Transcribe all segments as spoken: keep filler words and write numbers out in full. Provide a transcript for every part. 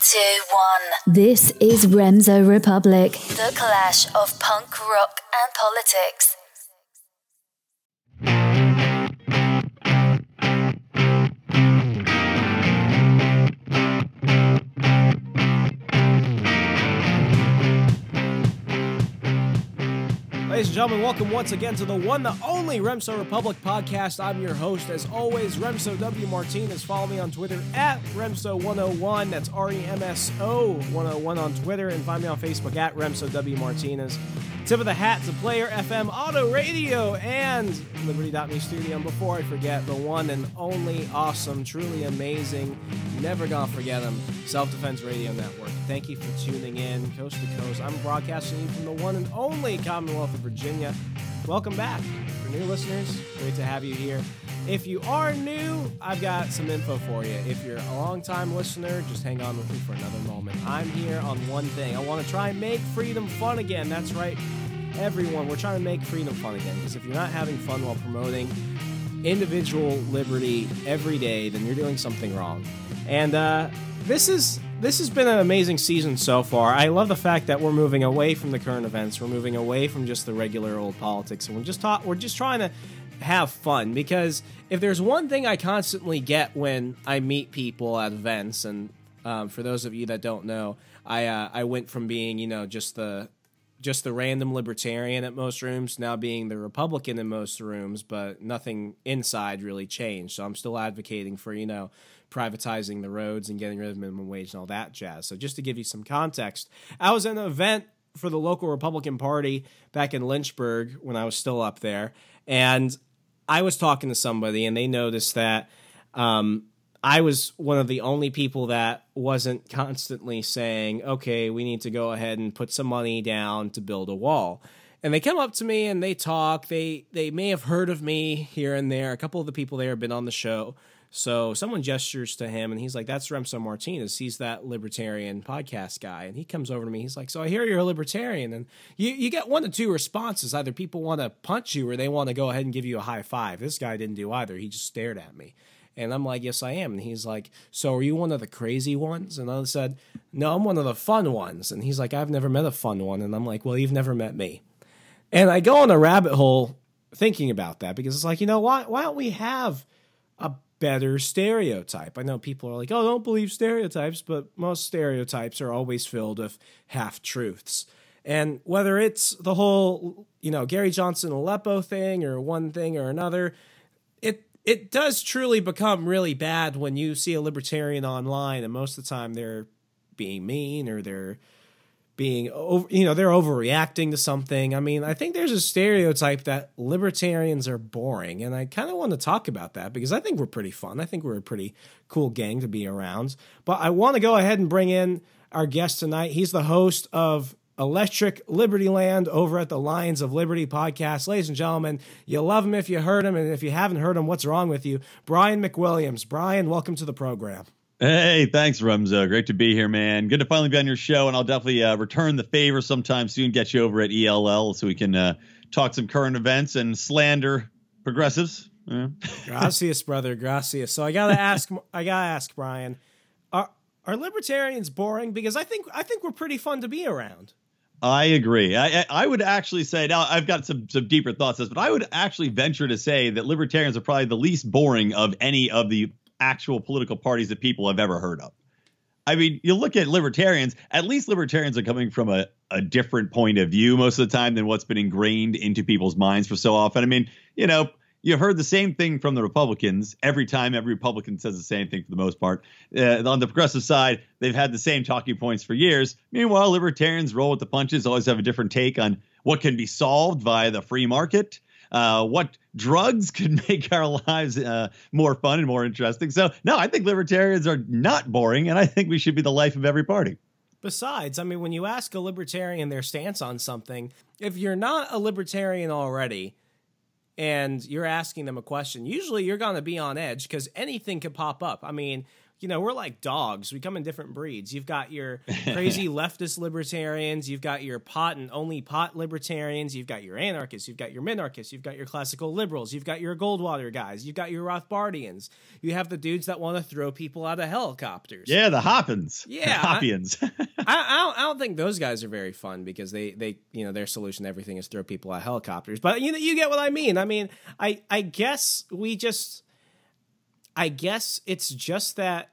two, one. This is Remso Republic. The clash of punk rock and politics. Ladies and gentlemen, welcome once again to the one, the only Remso Republic podcast. I'm your host, as always, Remso W. Martinez. Follow me on Twitter at Remso one oh one. That's R E M S O one oh one on Twitter. And find me on Facebook at Remso W. Martinez. Tip of the hat to Player F M Auto Radio and Liberty dot me Studio. And before I forget, the one and only awesome, truly amazing, never gonna forget them, Self-Defense Radio Network. Thank you for tuning in coast to coast. I'm broadcasting you from the one and only Commonwealth of Virginia. Welcome back. For new listeners, great to have you here. If you are new, I've got some info for you. If you're a long-time listener, just hang on with me for another moment. I'm here on one thing. I want to try and make freedom fun again. That's right, everyone. We're trying to make freedom fun again, because if you're not having fun while promoting individual liberty every day, then you're doing something wrong. And uh, this is this has been an amazing season so far. I love the fact that we're moving away from the current events. We're moving away from just the regular old politics, and we're just ta- we're just trying to have fun. Because if there's one thing I constantly get when I meet people at events, and um, for those of you that don't know, I uh, I went from being, you know, just the just the random libertarian at most rooms, now being the Republican in most rooms, but nothing inside really changed. So I'm still advocating for, you know, privatizing the roads and getting rid of minimum wage and all that jazz. So just to give you some context, I was at an event for the local Republican Party back in Lynchburg when I was still up there, and I was talking to somebody, and they noticed that um, I was one of the only people that wasn't constantly saying, okay, we need to go ahead and put some money down to build a wall. And they come up to me and they talk. They they may have heard of me here and there. A couple of the people there have been on the show. So someone gestures to him, and he's like, that's Remso Martinez. He's that libertarian podcast guy. And he comes over to me. He's like, so I hear you're a libertarian. And you, you get one of two responses. Either people want to punch you or they want to go ahead and give you a high five. This guy didn't do either. He just stared at me. And I'm like, yes, I am. And he's like, so are you one of the crazy ones? And I said, no, I'm one of the fun ones. And he's like, I've never met a fun one. And I'm like, well, you've never met me. And I go on a rabbit hole thinking about that, because it's like, you know, why, why don't we have a better stereotype? I know people are like, oh, don't believe stereotypes, but most stereotypes are always filled with half-truths. And whether it's the whole, you know, Gary Johnson Aleppo thing or one thing or another, it it does truly become really bad when you see a libertarian online, and most of the time they're being mean or they're being, over, you know, they're overreacting to something. I mean, I think there's a stereotype that libertarians are boring, and I kind of want to talk about that because I think we're pretty fun. I think we're a pretty cool gang to be around. But I want to go ahead and bring in our guest tonight. He's the host of Electric Liberty Land over at the Lions of Liberty podcast. Ladies and gentlemen, you love him if you heard him, and if you haven't heard him, what's wrong with you? Brian McWilliams. Brian, welcome to the program. Hey, thanks, Remso. Great to be here, man. Good to finally be on your show, and I'll definitely uh, return the favor sometime soon, get you over at E L L so we can uh, talk some current events and slander progressives. Yeah. Gracias, brother. Gracias. So I gotta ask, I gotta ask, Brian, are are libertarians boring? Because I think I think we're pretty fun to be around. I agree. I, I would actually say, now I've got some, some deeper thoughts on this, but I would actually venture to say that libertarians are probably the least boring of any of the actual political parties that people have ever heard of. I mean, you look at libertarians, at least libertarians are coming from a, a different point of view most of the time than what's been ingrained into people's minds for so often. I mean, you know, you've heard the same thing from the Republicans every time. Every Republican says the same thing for the most part. Uh, on the progressive side, they've had the same talking points for years. Meanwhile, libertarians roll with the punches, always have a different take on what can be solved via the free market, uh, what drugs can make our lives uh, more fun and more interesting. So, no, I think libertarians are not boring, and I think we should be the life of every party. Besides, I mean, when you ask a libertarian their stance on something, if you're not a libertarian already, and you're asking them a question, usually you're going to be on edge because anything could pop up. I mean, you know, we're like dogs. We come in different breeds. You've got your crazy leftist libertarians. You've got your pot and only pot libertarians. You've got your anarchists. You've got your minarchists. You've got your classical liberals. You've got your Goldwater guys. You've got your Rothbardians. You have the dudes that want to throw people out of helicopters. Yeah, the Hoppins. Yeah, the Hoppians. I, I, don't, I don't think those guys are very fun because they, they, you know, their solution to everything is throw people out of helicopters. But you know, you get what I mean. I mean, I, I guess we just, I guess it's just that.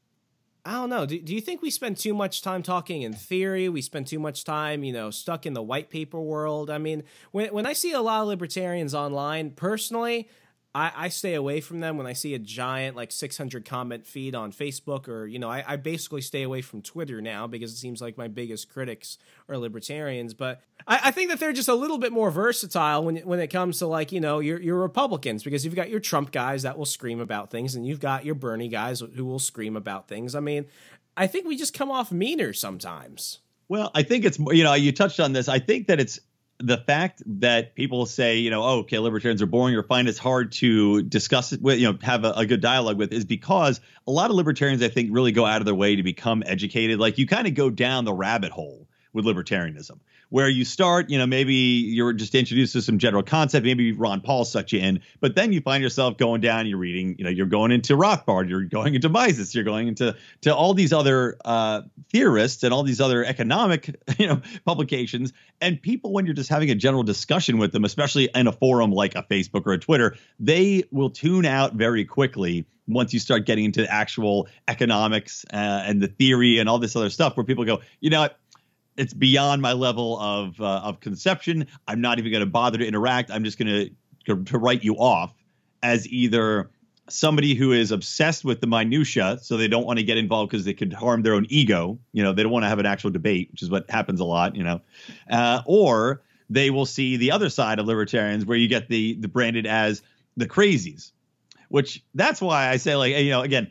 I don't know. Do, do you think we spend too much time talking in theory? We spend too much time, you know, stuck in the white paper world. I mean, when when I see a lot of libertarians online, personally, I, I stay away from them. When I see a giant, like, six hundred comment feed on Facebook, or, you know, I, I basically stay away from Twitter now because it seems like my biggest critics are libertarians. But I, I think that they're just a little bit more versatile when when it comes to, like, you know, your, your Republicans, because you've got your Trump guys that will scream about things, and you've got your Bernie guys who will scream about things. I mean, I think we just come off meaner sometimes. Well, I think it's, you know, you touched on this. I think that it's the fact that people say, you know, oh, okay, libertarians are boring or find it's hard to discuss it with, you know, have a, a good dialogue with, is because a lot of libertarians, I think, really go out of their way to become educated. Like, you kind of go down the rabbit hole with libertarianism, where you start, you know, maybe you're just introduced to some general concept, maybe Ron Paul sucked you in, but then you find yourself going down, you're reading, you know, you're going into Rothbard, you're going into Mises, you're going into to all these other uh, theorists and all these other economic, you know, publications. And people, when you're just having a general discussion with them, especially in a forum like a Facebook or a Twitter, they will tune out very quickly once you start getting into actual economics uh, and the theory and all this other stuff, where people go, you know what? It's beyond my level of uh, of conception. I'm not even going to bother to interact. I'm just going to to write you off as either somebody who is obsessed with the minutia, so they don't want to get involved because they could harm their own ego. You know, they don't want to have an actual debate, which is what happens a lot. You know, uh, or they will see the other side of libertarians, where you get the the branded as the crazies, which that's why I say, like, you know, again,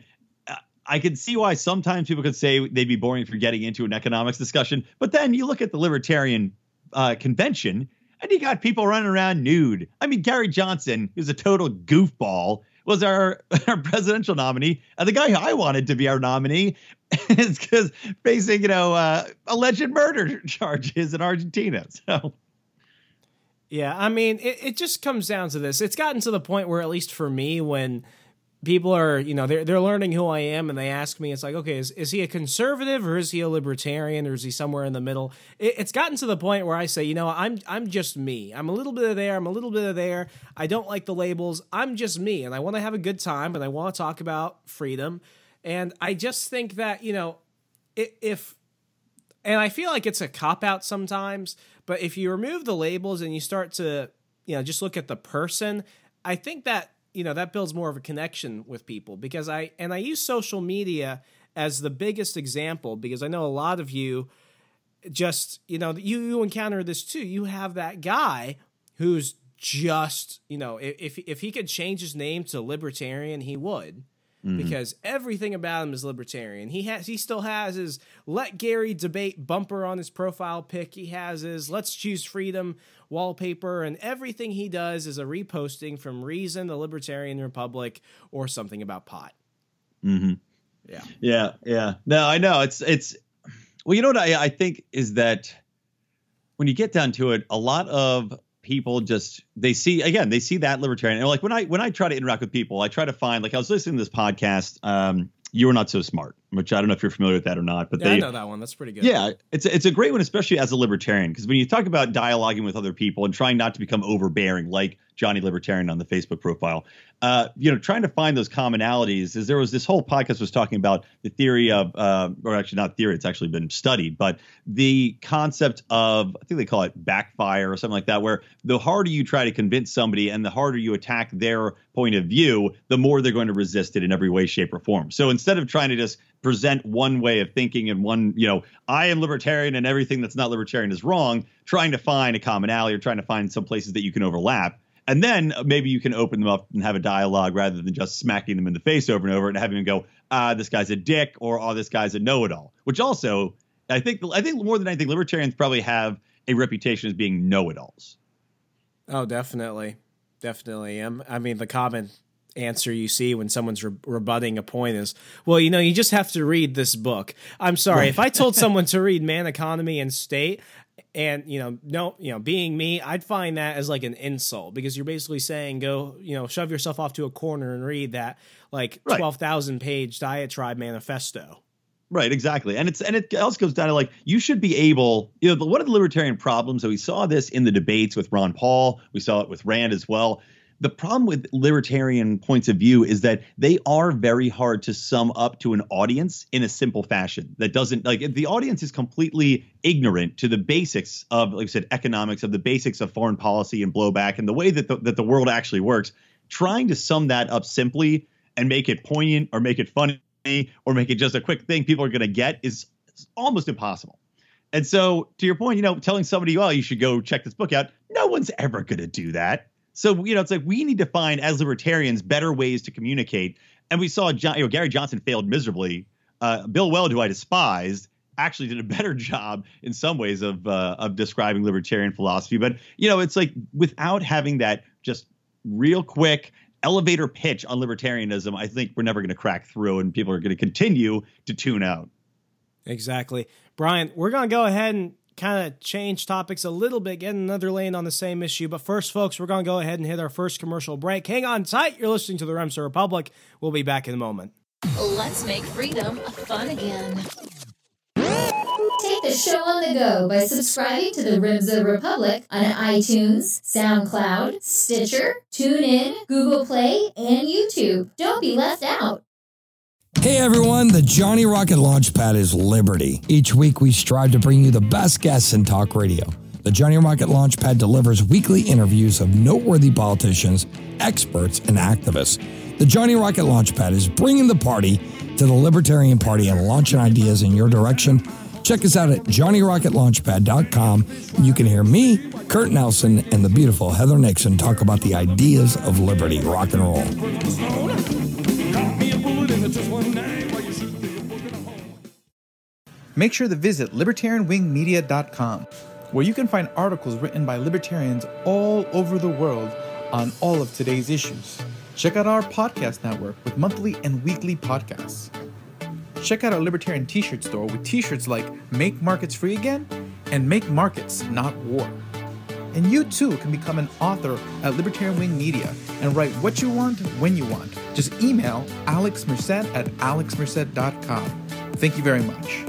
I can see why sometimes people could say they'd be boring for getting into an economics discussion. But then you look at the Libertarian uh, convention and you got people running around nude. I mean, Gary Johnson, who's a total goofball, was our, our presidential nominee. And the guy who I wanted to be our nominee is because facing, you know, uh, alleged murder charges in Argentina. So. Yeah, I mean, it, it just comes down to this. It's gotten to the point where, at least for me, when people are, you know, they're they're learning who I am, and they ask me, it's like, okay, is, is he a conservative, or is he a libertarian, or is he somewhere in the middle? It, it's gotten to the point where I say, you know, I'm I'm just me. I'm a little bit of there. I'm a little bit of there. I don't like the labels. I'm just me, and I want to have a good time, and I want to talk about freedom. And I just think that, you know, if, and I feel like it's a cop-out sometimes, but if you remove the labels and you start to, you know, just look at the person, I think that, you know, that builds more of a connection with people. Because I, and I use social media as the biggest example, because I know a lot of you just, you know, you, you encounter this too. You have that guy who's just, you know, if, if he could change his name to libertarian, he would, mm-hmm. because everything about him is libertarian. He has, he still has his Let Gary Debate bumper on his profile pic. He has his Let's Choose Freedom wallpaper, and everything he does is a reposting from Reason, the Libertarian Republic, or something about pot. Mm-hmm. Yeah. Yeah. Yeah. No, I know. It's, it's, well, you know what I, I think is that when you get down to it, a lot of people just, they see, again, they see that libertarian. And like when I, when I try to interact with people, I try to find, like, I was listening to this podcast, um, You Are Not So Smart, which I don't know if you're familiar with that or not, but yeah, they, I know that one. That's pretty good. Yeah, it's a, it's a great one, especially as a libertarian, because when you talk about dialoguing with other people and trying not to become overbearing, like Johnny Libertarian on the Facebook profile, uh, you know, trying to find those commonalities. Is there was this whole podcast was talking about the theory of, uh, or actually not theory, it's actually been studied, but the concept of, I think they call it backfire or something like that, where the harder you try to convince somebody and the harder you attack their point of view, the more they're going to resist it in every way, shape, or form. So instead of trying to just present one way of thinking and one, you know, I am libertarian and everything that's not libertarian is wrong, trying to find a commonality or trying to find some places that you can overlap. And then maybe you can open them up and have a dialogue rather than just smacking them in the face over and over and having them go, ah, this guy's a dick, or oh, this guy's a know-it-all, which also, I think, I think more than anything, libertarians probably have a reputation as being know-it-alls. Oh, definitely. Definitely. Um, I mean, the common answer you see when someone's re- rebutting a point is, well, you know, you just have to read this book. I'm sorry. Right. If I told someone to read Man, Economy, and State, and, you know, no, you know, being me, I'd find that as like an insult, because you're basically saying, go, you know, shove yourself off to a corner and read that like right. twelve thousand page diatribe manifesto. Right, exactly. And it's and it also goes down to like, you should be able, you know, one of the libertarian problems, and we saw this in the debates with Ron Paul, we saw it with Rand as well. The problem with libertarian points of view is that they are very hard to sum up to an audience in a simple fashion that doesn't, like, if the audience is completely ignorant to the basics of, like I said, economics, of the basics of foreign policy and blowback and the way that the, that the world actually works, trying to sum that up simply and make it poignant or make it funny or make it just a quick thing people are going to get is almost impossible. And so to your point, you know, telling somebody, oh, you should go check this book out, no one's ever going to do that. So, you know, it's like we need to find, as libertarians, better ways to communicate. And we saw John, you know, Gary Johnson failed miserably. Uh, Bill Weld, who I despised, actually did a better job in some ways of uh, of describing libertarian philosophy. But, you know, it's like without having that just real quick elevator pitch on libertarianism, I think we're never going to crack through and people are going to continue to tune out. Exactly. Brian, we're going to go ahead and kind of change topics a little bit, get another lane on the same issue. But first, folks, we're going to go ahead and hit our first commercial break. Hang on tight. You're listening to the Remso Republic. We'll be back in a moment. Let's make freedom fun again. Take the show on the go by subscribing to the Remso Republic on iTunes, SoundCloud, Stitcher, TuneIn, Google Play, and YouTube. Don't be left out. Hey everyone, the Johnny Rocket Launchpad is Liberty. Each week we strive to bring you the best guests in talk radio. The Johnny Rocket Launchpad delivers weekly interviews of noteworthy politicians, experts, and activists. The Johnny Rocket Launchpad is bringing the party to the Libertarian Party and launching ideas in your direction. Check us out at johnny rocket launchpad dot com. You can hear me, Kurt Nelson, and the beautiful Heather Nixon talk about the ideas of liberty, rock and roll. Make sure to visit libertarian wing media dot com, where you can find articles written by libertarians all over the world on all of today's issues. Check out our podcast network with monthly and weekly podcasts. Check out our Libertarian t-shirt store with t-shirts like Make Markets Free Again and Make Markets Not War. And you too can become an author at Libertarian Wing Media and write what you want when you want. Just email alex merced at alex merced dot com. Thank you very much.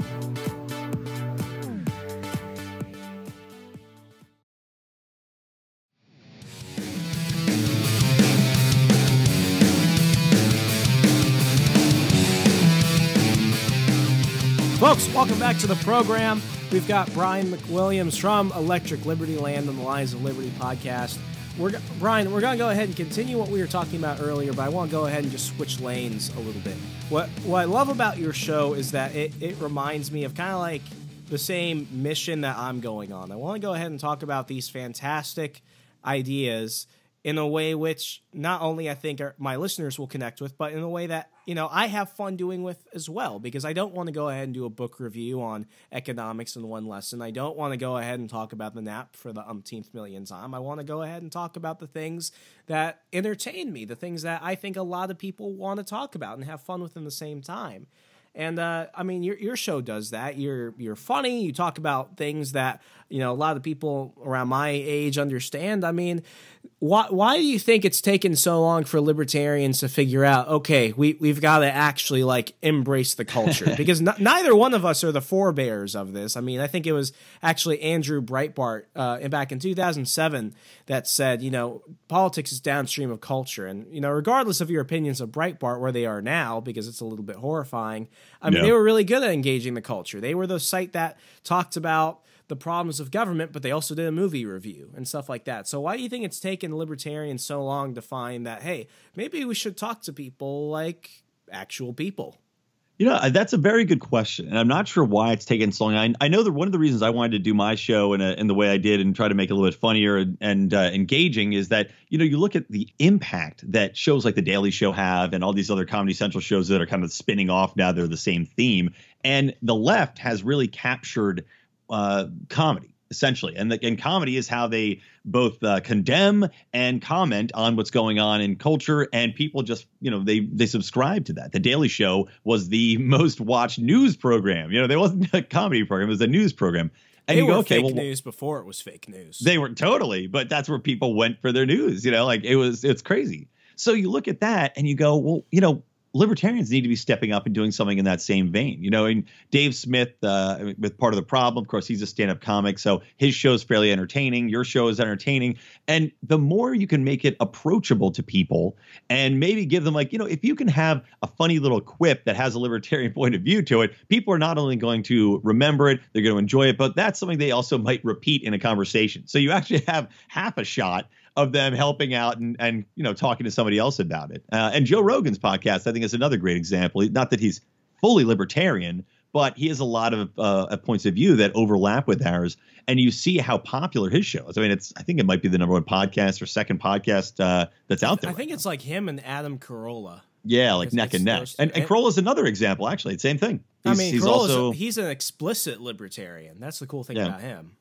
Folks, welcome back to the program. We've got Brian McWilliams from Electric Liberty Land on the Lions of Liberty podcast. We're Brian, we're going to go ahead and continue what we were talking about earlier, but I want to go ahead and just switch lanes a little bit. What what I love about your show is that it, it reminds me of kind of like the same mission that I'm going on. I want to go ahead and talk about these fantastic ideas in a way which not only I think our, my listeners will connect with, but in a way that, you know, I have fun doing with as well, because I don't want to go ahead and do a book review on economics in one lesson. I don't want to go ahead and talk about the N A P for the umpteenth million time. I want to go ahead and talk about the things that entertain me, the things that I think a lot of people want to talk about and have fun with in the same time. And, uh, I mean, your your show does that. You're you're funny. You talk about things that, you know, a lot of people around my age understand. I mean, why why do you think it's taken so long for libertarians to figure out, okay, we, we've got to actually, like, embrace the culture? Because n- neither one of us are the forebears of this. I mean, I think it was actually Andrew Breitbart uh, back in two thousand seven that said, you know, politics is downstream of culture. And, you know, regardless of your opinions of Breitbart, where they are now, because it's a little bit horrifying, I mean, yeah. They were really good at engaging the culture. They were the site that talked about the problems of government, but they also did a movie review and stuff like that. So why do you think it's taken libertarians so long to find that, hey, maybe we should talk to people like actual people? You know, that's a very good question, and I'm not sure why it's taken so long. I, I know that one of the reasons I wanted to do my show in, a, in the way I did and try to make it a little bit funnier and, and uh, engaging is that, you know, you look at the impact that shows like The Daily Show have and all these other Comedy Central shows that are kind of spinning off now. They're the same theme. And the left has really captured uh, comedy essentially. And the, and comedy is how they both uh, condemn and comment on what's going on in culture. And people just, you know, they they subscribe to that. The Daily Show was the most watched news program. You know, there wasn't a comedy program. It was a news program. And they you were go, okay, fake well, news before it was fake news. They were totally. But that's where people went for their news. You know, like it was it's crazy. So you look at that and you go, well, you know, libertarians need to be stepping up and doing something in that same vein, you know. And Dave Smith, uh, with Part of the Problem, of course, he's a stand-up comic, so his show is fairly entertaining. Your show is entertaining, and the more you can make it approachable to people, and maybe give them, like, you know, if you can have a funny little quip that has a libertarian point of view to it, people are not only going to remember it, they're going to enjoy it, but that's something they also might repeat in a conversation. So you actually have half a shot of them helping out and, and, you know, talking to somebody else about it. Uh, and Joe Rogan's podcast, I think, is another great example. Not that he's fully libertarian, but he has a lot of uh, points of view that overlap with ours. And you see how popular his show is. I mean, it's, I think it might be the number one podcast or second podcast uh, that's out there. I right think now. It's like him and Adam Carolla. Yeah, like It's- neck it's and neck. those- And, and Carolla's another example, actually. Same thing. I He's, mean, he's Carolla's also a, he's an explicit libertarian. That's the cool thing Yeah. about him.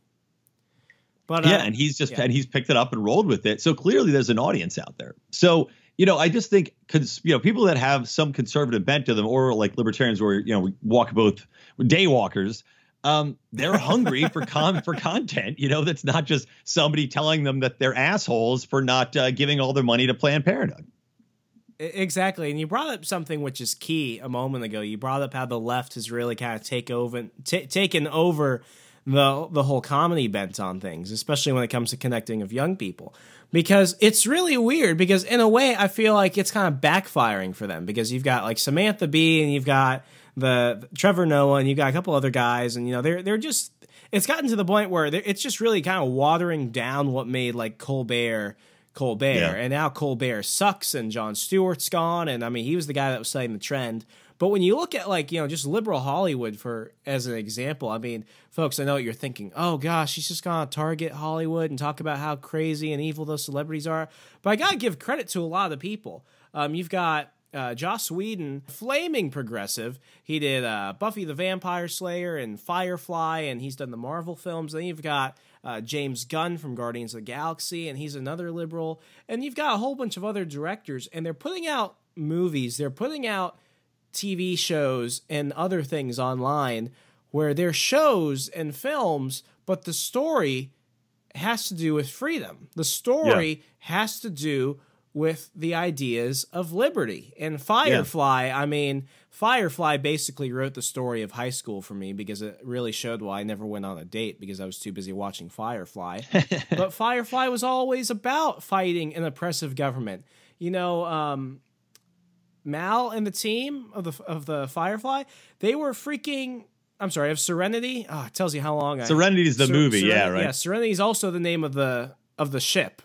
But yeah, uh, and he's just yeah. and he's picked it up and rolled with it. So clearly, there's an audience out there. So you know, I just think, cons- you know, people that have some conservative bent to them, or like libertarians, where you know we walk both day walkers, um, they're hungry for con for content. You know, that's not just somebody telling them that they're assholes for not uh, giving all their money to Planned Parenthood. Exactly, and you brought up something which is key a moment ago. You brought up how the left has really kind of take over, t- taken over the the whole comedy bent on things, especially when it comes to connecting of young people. Because it's really weird. Because in a way, I feel like it's kind of backfiring for them. Because you've got like Samantha Bee, and you've got the Trevor Noah, and you've got a couple other guys, and you know they're they're just. It's gotten to the point where it's just really kind of watering down what made like Colbert. Colbert Yeah. and now Colbert sucks and Jon Stewart's gone, and I mean he was the guy that was setting the trend. But when you look at like, you know, just liberal Hollywood for as an example, I mean, folks, I know what you're thinking. Oh gosh, he's just gonna target Hollywood and talk about how crazy and evil those celebrities are. But I gotta give credit to a lot of the people. Um, you've got uh, Joss Whedon, flaming progressive. He did uh, Buffy the Vampire Slayer and Firefly, and he's done the Marvel films. Then you've got Uh, James Gunn from Guardians of the Galaxy, and he's another liberal. And you've got a whole bunch of other directors, and they're putting out movies, they're putting out T V shows and other things online where they're shows and films, but the story has to do with freedom. The story yeah. has to do with the ideas of liberty. And Firefly, yeah. I mean, Firefly basically wrote the story of high school for me because it really showed why I never went on a date because I was too busy watching Firefly. But Firefly was always about fighting an oppressive government. You know, um, Mal and the team of the of the Firefly, they were freaking... I'm sorry, of Serenity? Oh, it tells you how long I... Serenity is the Ser- movie, Serenity, yeah, right? Yeah, Serenity is also the name of the of the ship.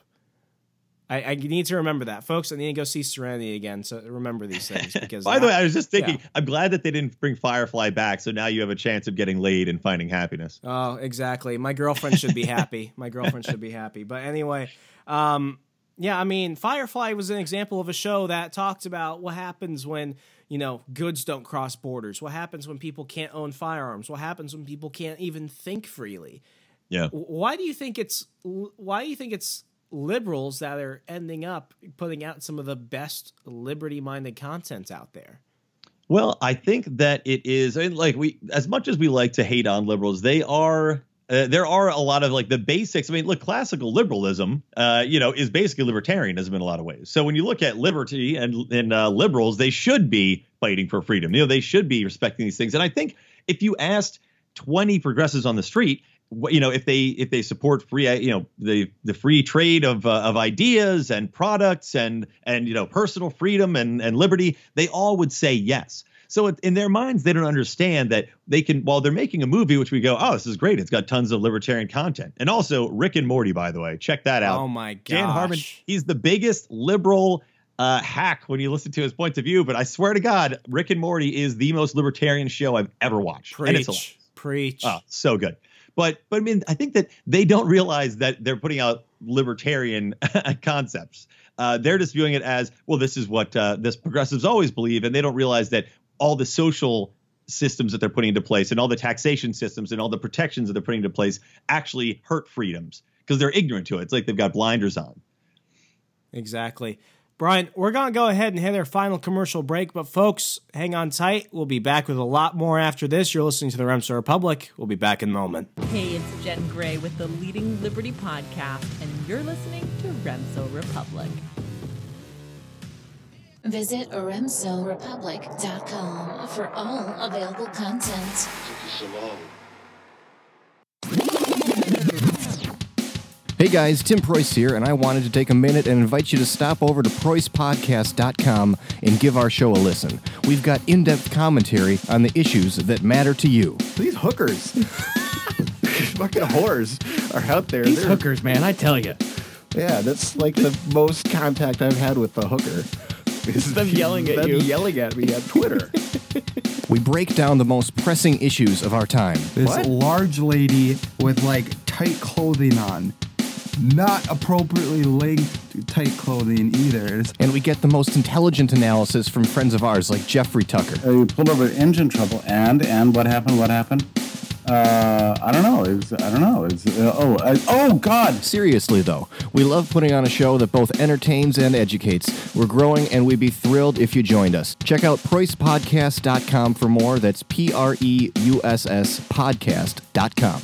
I, I need to remember that, folks. I need to go see Serenity again, so remember these things. Because by the way, I was just thinking, yeah. I'm glad that they didn't bring Firefly back, so now you have a chance of getting laid and finding happiness. Oh, exactly. My girlfriend should be happy. My girlfriend should be happy. But anyway, um, yeah, I mean, Firefly was an example of a show that talked about what happens when, you know, goods don't cross borders. What happens when people can't own firearms? What happens when people can't even think freely? Yeah. Why do you think it's? Why do you think it's liberals that are ending up putting out some of the best liberty-minded content out there? Well, I think that it is, I mean, like we, as much as we like to hate on liberals, they are, uh, there are a lot of like the basics. I mean, look, classical liberalism, uh, you know, is basically libertarianism in a lot of ways. So when you look at liberty and, and uh, liberals, they should be fighting for freedom. You know, they should be respecting these things. And I think if you asked twenty progressives on the street, you know, if they if they support free, you know, the the free trade of uh, of ideas and products and and, you know, personal freedom and, and liberty, they all would say yes. So in their minds, they don't understand that they can, while they're making a movie, which we go, oh, this is great. It's got tons of libertarian content. And also Rick and Morty, by the way, check that out. Oh, my gosh. Dan Harmon, he's the biggest liberal uh, hack when you listen to his points of view. But I swear to God, Rick and Morty is the most libertarian show I've ever watched. Preach. And it's hilarious. Preach. Oh, so good. But but I mean, I think that they don't realize that they're putting out libertarian concepts. Uh, they're just viewing it as, well, this is what uh, this progressives always believe. And they don't realize that all the social systems that they're putting into place and all the taxation systems and all the protections that they're putting into place actually hurt freedoms because they're ignorant to it. It's like they've got blinders on. Exactly. Brian, we're going to go ahead and hit our final commercial break, but folks, hang on tight. We'll be back with a lot more after this. You're listening to the Remso Republic. We'll be back in a moment. Hey, it's Jen Gray with the Leading Liberty Podcast, and you're listening to Remso Republic. Visit remso republic dot com for all available content. Hey guys, Tim Preuss here, and I wanted to take a minute and invite you to stop over to preuss podcast dot com and give our show a listen. We've got in-depth commentary on the issues that matter to you. These hookers, fucking whores, are out there. These They're, hookers, man, I tell you. Yeah, that's like the most contact I've had with the hooker. Is them yelling at them you. yelling at me on Twitter. We break down the most pressing issues of our time. This What? large lady with like tight clothing on. Not appropriately linked tight clothing either. It's- And we get the most intelligent analysis from friends of ours like Jeffrey Tucker. Uh, you pulled over engine trouble, and and what happened? What happened? Uh, I don't know. It was, I don't know. It's uh, oh uh, oh God. Seriously, though, we love putting on a show that both entertains and educates. We're growing, and we'd be thrilled if you joined us. Check out preuss podcast dot com for more. That's P R E U S S podcast dot com.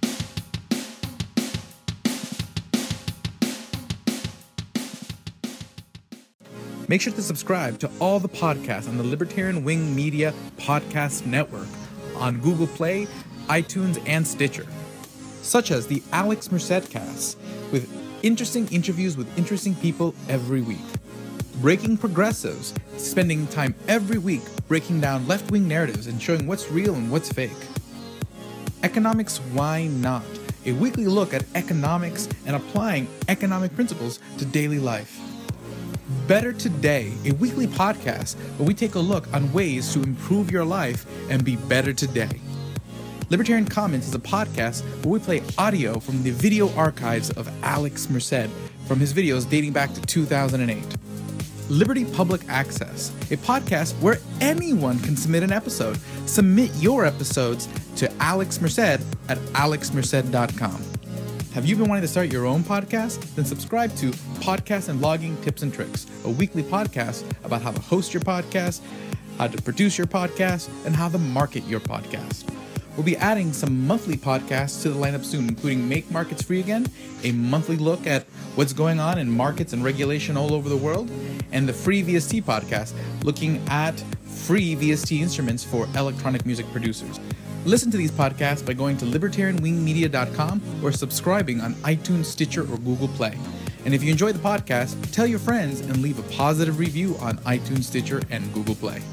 Make sure to subscribe to all the podcasts on the Libertarian Wing Media Podcast Network on Google Play, iTunes, and Stitcher, such as the Alex Merced Cast, with interesting interviews with interesting people every week. Breaking Progressives, spending time every week breaking down left-wing narratives and showing what's real and what's fake. Economics Why Not? A weekly look at economics and applying economic principles to daily life. Better Today, a weekly podcast where we take a look on ways to improve your life and be better today. Libertarian Comments is a podcast where we play audio from the video archives of Alex Merced from his videos dating back to two thousand eight. Liberty Public Access, a podcast where anyone can submit an episode. Submit your episodes to Alex Merced at alex merced dot com. Have you been wanting to start your own podcast? Then subscribe to Podcast and Blogging Tips and Tricks, a weekly podcast about how to host your podcast, how to produce your podcast, and how to market your podcast. We'll be adding some monthly podcasts to the lineup soon, including Make Markets Free Again, a monthly look at what's going on in markets and regulation all over the world, and the Free V S T podcast, looking at free V S T instruments for electronic music producers. Listen to these podcasts by going to libertarian wing media dot com or subscribing on iTunes, Stitcher, or Google Play. And if you enjoy the podcast, tell your friends and leave a positive review on iTunes, Stitcher, and Google Play.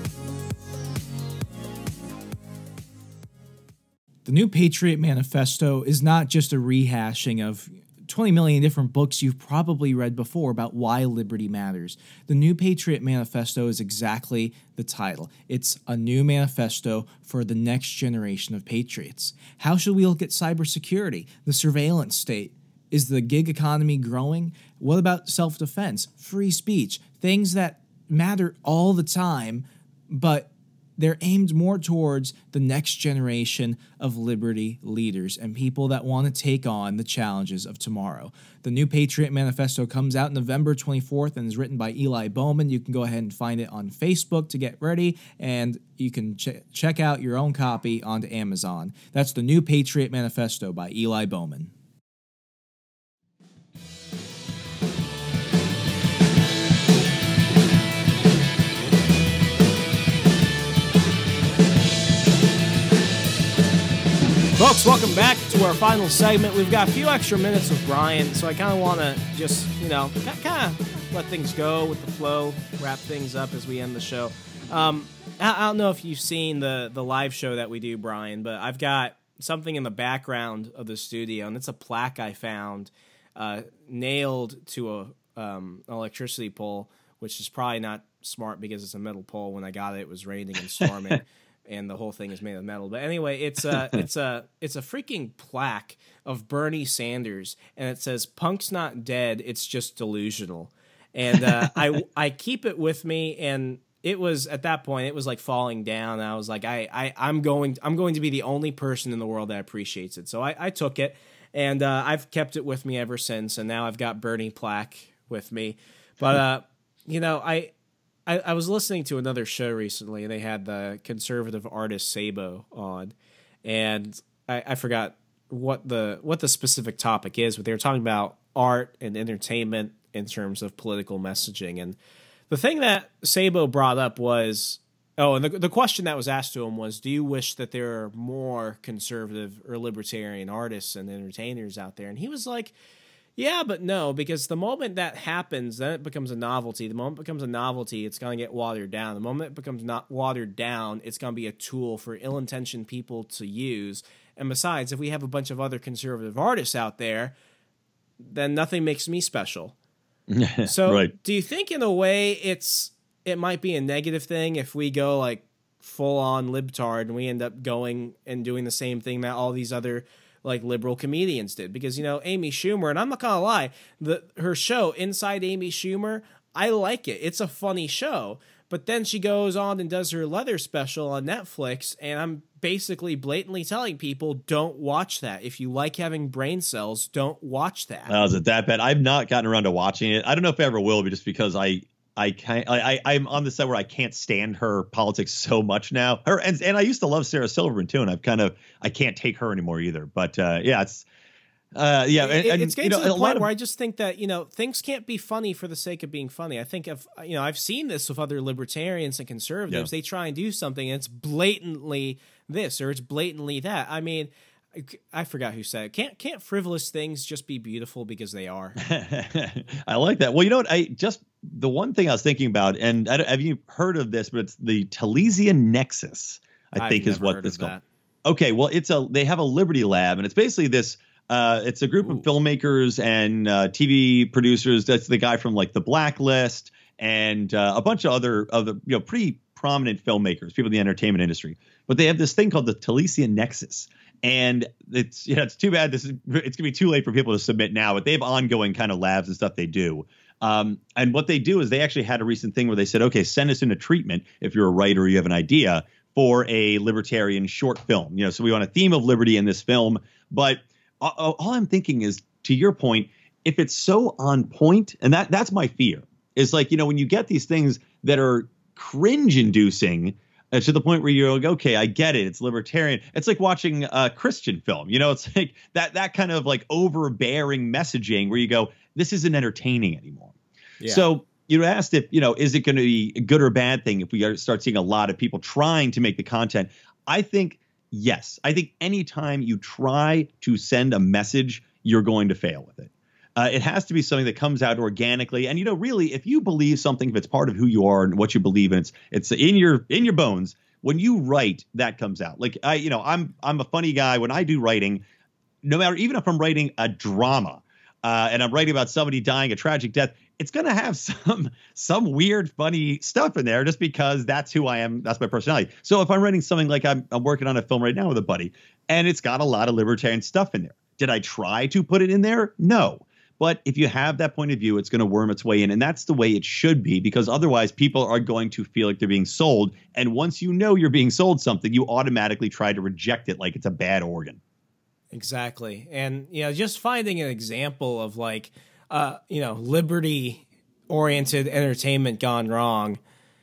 The New Patriot Manifesto is not just a rehashing of twenty million different books you've probably read before about why liberty matters. The New Patriot Manifesto is exactly the title. It's a new manifesto for the next generation of patriots. How should we look at cybersecurity, the surveillance state? Is the gig economy growing? What about self-defense, free speech, things that matter all the time, but they're aimed more towards the next generation of liberty leaders and people that want to take on the challenges of tomorrow. The New Patriot Manifesto comes out November twenty-fourth and is written by Eli Bowman. You can go ahead and find it on Facebook to get ready, and you can ch- check out your own copy onto Amazon. That's the New Patriot Manifesto by Eli Bowman. Folks, welcome back to our final segment. We've got a few extra minutes with Brian, so I kind of want to just, you know, kind of let things go with the flow, wrap things up as we end the show. Um, I, I don't know if you've seen the, the live show that we do, Brian, but I've got something in the background of the studio, and it's a plaque I found uh, nailed to a um, an electricity pole, which is probably not smart because it's a metal pole. When I got it, it was raining and storming. And the whole thing is made of metal. But anyway, it's a it's a it's a freaking plaque of Bernie Sanders, and it says "Punk's not dead; it's just delusional." And uh, I I keep it with me, and it was at that point, it was like falling down. I was like, I, I, I'm going, I'm going to be the only person in the world that appreciates it. So I, I took it, and uh, I've kept it with me ever since. And now I've got Bernie Plack with me. But uh, you know, I, I, I was listening to another show recently, and they had the conservative artist Sabo on, and I, I forgot what the what the specific topic is, but they were talking about art and entertainment in terms of political messaging. And the thing that Sabo brought up was, oh, and the, the question that was asked to him was, do you wish that there are more conservative or libertarian artists and entertainers out there? And he was like, yeah, but no, because the moment that happens, then it becomes a novelty. The moment it becomes a novelty, it's going to get watered down. The moment it becomes not watered down, it's going to be a tool for ill-intentioned people to use. And besides, if we have a bunch of other conservative artists out there, then nothing makes me special. So right. Do you think in a way it's it might be a negative thing if we go like full on libtard and we end up going and doing the same thing that all these other like liberal comedians did? Because, you know, Amy Schumer, and I'm not gonna lie, the her show Inside Amy Schumer, I like it. It's a funny show. But then she goes on and does her leather special on Netflix, and I'm basically blatantly telling people, don't watch that. If you like having brain cells, don't watch that. Oh, is it that bad? I've not gotten around to watching it. I don't know if I ever will, but just because I I can't, I, I I'm on the side where I can't stand her politics so much now. Her and and I used to love Sarah Silverman too, and I've kind of I can't take her anymore either. But uh, yeah, it's. Uh, yeah, and, it, and, it's getting you know, to the a point lot of, where I just think that, you know, things can't be funny for the sake of being funny. I think if you know, I've seen this with other libertarians and conservatives. Yeah. They try and do something, and it's blatantly this or it's blatantly that. I mean, I, I forgot who said it. Can't can't frivolous things just be beautiful because they are? I like that. Well, you know what? I just the one thing I was thinking about, and I don't, have you heard of this? But it's the Talesian Nexus. I I've think is never what heard this of called. that. Okay, well, it's a they have a Liberty Lab, and it's basically this. Uh, it's a group Ooh. of filmmakers and uh, T V producers. That's the guy from like The Blacklist and uh, a bunch of other of the you know pretty prominent filmmakers, people in the entertainment industry. But they have this thing called the Talesian Nexus, and it's yeah, it's too bad this is it's gonna be too late for people to submit now. But they have ongoing kind of labs and stuff they do. Um, and what they do is they actually had a recent thing where they said, okay, send us in a treatment if you're a writer or you have an idea for a libertarian short film. You know, so we want a theme of liberty in this film, but all, all I'm thinking is, to your point, if it's so on point, and that that's my fear, is like, you know, when you get these things that are cringe inducing uh, to the point where you're like, okay, I get it. It's libertarian. It's like watching a Christian film. You know, it's like that that kind of like overbearing messaging where you go, this isn't entertaining anymore. Yeah. So you asked if, you know, is it going to be a good or bad thing if we start seeing a lot of people trying to make the content? I think yes. I think anytime you try to send a message, you're going to fail with it. Uh, it has to be something that comes out organically. And, you know, really, if you believe something, if it's part of who you are and what you believe in, it's it's in your in your bones. When you write, that comes out. Like, I, you know, I'm I'm a funny guy. When I do writing, no matter, even if I'm writing a drama uh, and I'm writing about somebody dying a tragic death, it's going to have some some weird, funny stuff in there just because that's who I am. That's my personality. So if I'm writing something like I'm, I'm working on a film right now with a buddy and it's got a lot of libertarian stuff in there. Did I try to put it in there? No. But if you have that point of view, it's going to worm its way in. And that's the way it should be, because otherwise people are going to feel like they're being sold. And once you know you're being sold something, you automatically try to reject it like it's a bad organ. Exactly. And, you know, just finding an example of like, uh, you know, liberty-oriented entertainment gone wrong.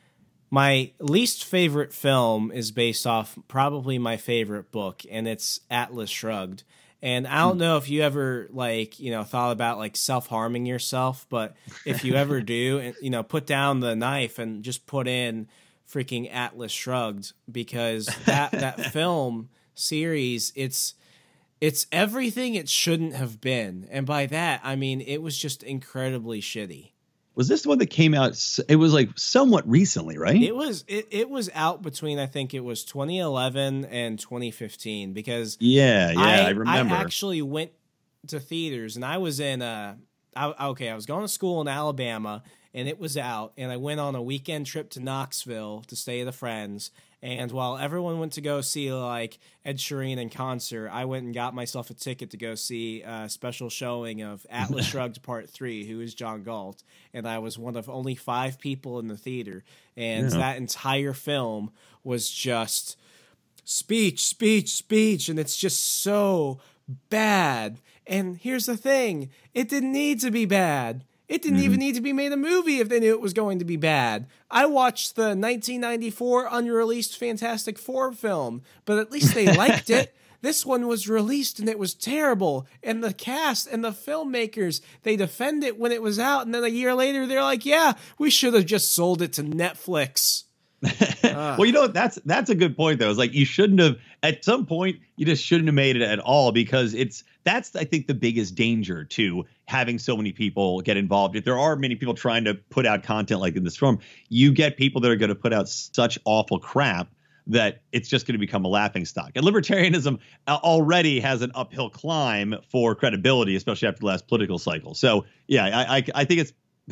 My least favorite film is based off probably my favorite book, and it's Atlas Shrugged. And I don't know if you ever, like, you know, thought about, like, self-harming yourself, but if you ever do, you know, put down the knife and just put in freaking Atlas Shrugged, because that, that film series, it's... It's everything it shouldn't have been. And by that, I mean, it was just incredibly shitty. Was this the one that came out? It was like somewhat recently, right? It was it, it was out between, I think it was twenty eleven and twenty fifteen, because yeah, yeah, I, I remember. I actually went to theaters, and I was in uh I, okay, I was going to school in Alabama, and it was out, and I went on a weekend trip to Knoxville to stay with friends. And while everyone went to go see like Ed Sheeran in concert, I went and got myself a ticket to go see a special showing of Atlas Shrugged Part three, who is John Galt. And I was one of only five people in the theater. And Yeah. that entire film was just speech, speech, speech. And it's just so bad. And here's the thing. It didn't need to be bad. It didn't Mm-hmm. even need to be made a movie if they knew it was going to be bad. I watched the nineteen ninety-four unreleased Fantastic Four film, but at least they liked it. This one was released and it was terrible. And the cast and the filmmakers, they defend it when it was out. And then a year later, they're like, yeah, we should have just sold it to Netflix. uh. Well, you know, that's that's a good point, though. It's like you shouldn't have at some point you just shouldn't have made it at all, because it's that's, I think, the biggest danger to having so many people get involved. If there are many people trying to put out content like in this form, you get people that are going to put out such awful crap that it's just going to become a laughingstock. And libertarianism already has an uphill climb for credibility, especially after the last political cycle. So, yeah, I I, I think it's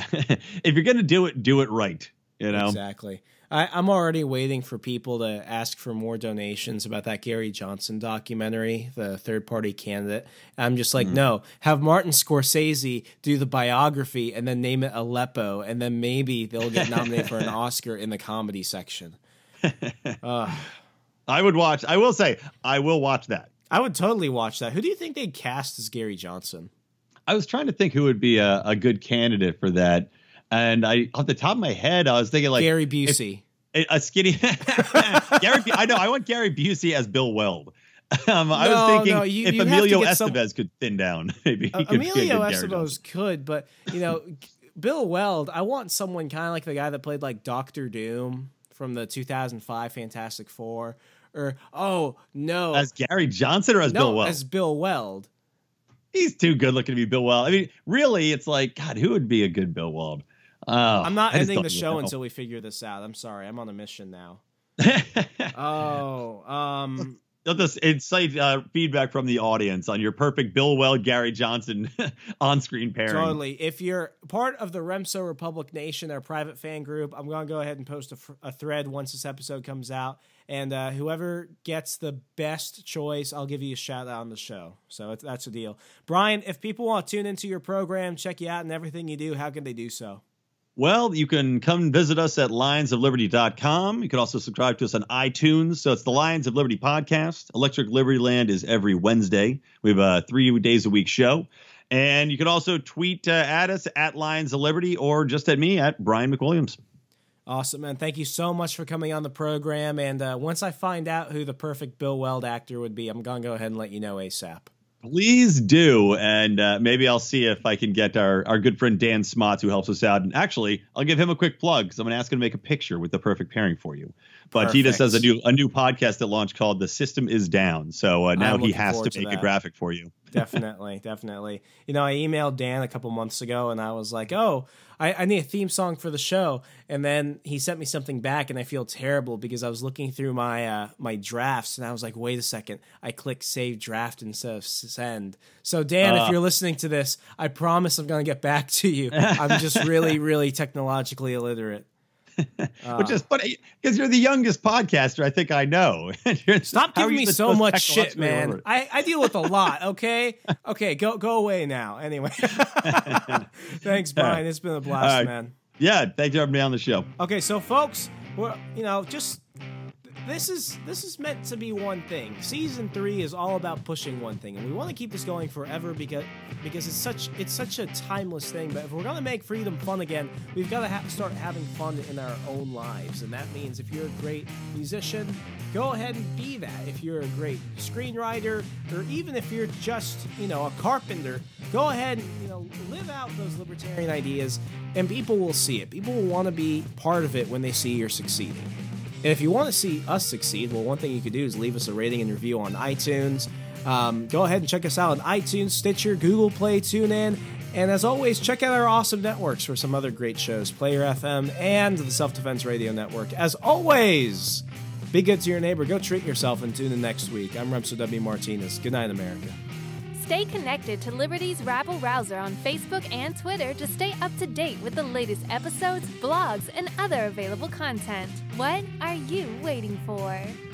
if you're going to do it, do it right. You know, exactly. I, I'm already waiting for people to ask for more donations about that Gary Johnson documentary, the third party candidate. I'm just like, mm. no, have Martin Scorsese do the biography and then name it Aleppo, and then maybe they'll get nominated for an Oscar in the comedy section. Uh, I would watch. I will say, I will watch that. I would totally watch that. Who do you think they'd cast as Gary Johnson? I was trying to think who would be a, a good candidate for that. And I, off the top of my head, I was thinking like Gary Busey, if, a skinny Gary. I know. I want Gary Busey as Bill Weld. Um, I no, was thinking no, you, if you Emilio Estevez some... could thin down, maybe he uh, could Emilio get Estevez could, but you know, Bill Weld. I want someone kind of like the guy that played like Doctor Doom from the two thousand five Fantastic Four, or oh no, as Gary Johnson or as no, Bill Weld? As Bill Weld. He's too good looking to be Bill Weld. I mean, really, it's like, God, who would be a good Bill Weld? Oh, I'm not I just ending don't the show know. until we figure this out. I'm sorry. I'm on a mission now. oh, um, Let us incite uh, feedback from the audience on your perfect Bill Weld, Gary Johnson on-screen pairing. Totally. If you're part of the Remso Republic Nation, our private fan group, I'm going to go ahead and post a, f- a thread once this episode comes out. And uh, whoever gets the best choice, I'll give you a shout out on the show. So it's, that's a deal. Brian, if people want to tune into your program, check you out and everything you do, how can they do so? Well, you can come visit us at lions of liberty dot com. You can also subscribe to us on iTunes. So it's the Lions of Liberty podcast. Electric Liberty Land is every Wednesday. We have a three days a week show. And you can also tweet uh, at us at Lions of Liberty or just at me at Brian McWilliams. Awesome, man. Thank you so much for coming on the program. And uh, once I find out who the perfect Bill Weld actor would be, I'm going to go ahead and let you know ASAP. Please do. And uh, maybe I'll see if I can get our, our good friend Dan Smots, who helps us out. And actually, I'll give him a quick plug because I'm going to ask him to make a picture with the perfect pairing for you. But Perfect. he just has a new a new podcast that launched called The System Is Down. So uh, now I'm he looking has forward to to make a that. graphic for you. Definitely, definitely. You know, I emailed Dan a couple months ago and I was like, oh, I, I need a theme song for the show. And then he sent me something back and I feel terrible because I was looking through my uh, my drafts and I was like, wait a second. I clicked save draft instead of send. So Dan, Uh. if you're listening to this, I promise I'm going to get back to you. I'm just really, really technologically illiterate. Uh, Which is funny because you're the youngest podcaster I think I know. Stop How are giving you me so supposed to much shit, technologically man. illiterate? I, I deal with a lot, okay? Okay, go go away now. Anyway. Thanks, Brian. It's been a blast, All right. man. Yeah, thank you for having me on the show. Okay, so folks, we're you know, just this is this is meant to be one thing. Season three is all about pushing one thing, and we want to keep this going forever because because it's such it's such a timeless thing. But if we're gonna make freedom fun again, we've got to ha- start having fun in our own lives, and that means if you're a great musician, go ahead and be that. If you're a great screenwriter, or even if you're just you know a carpenter, go ahead and you know live out those libertarian ideas, and people will see it. People will want to be part of it when they see you're succeeding. And if you want to see us succeed, well, one thing you could do is leave us a rating and review on iTunes. Um, go ahead and check us out on iTunes, Stitcher, Google Play, TuneIn. And as always, check out our awesome networks for some other great shows, Player F M and the Self-Defense Radio Network. As always, be good to your neighbor. Go treat yourself and tune in next week. I'm Remso W. Martinez. Good night, America. Stay connected to Liberty's Rabble Rouser on Facebook and Twitter to stay up to date with the latest episodes, blogs, and other available content. What are you waiting for?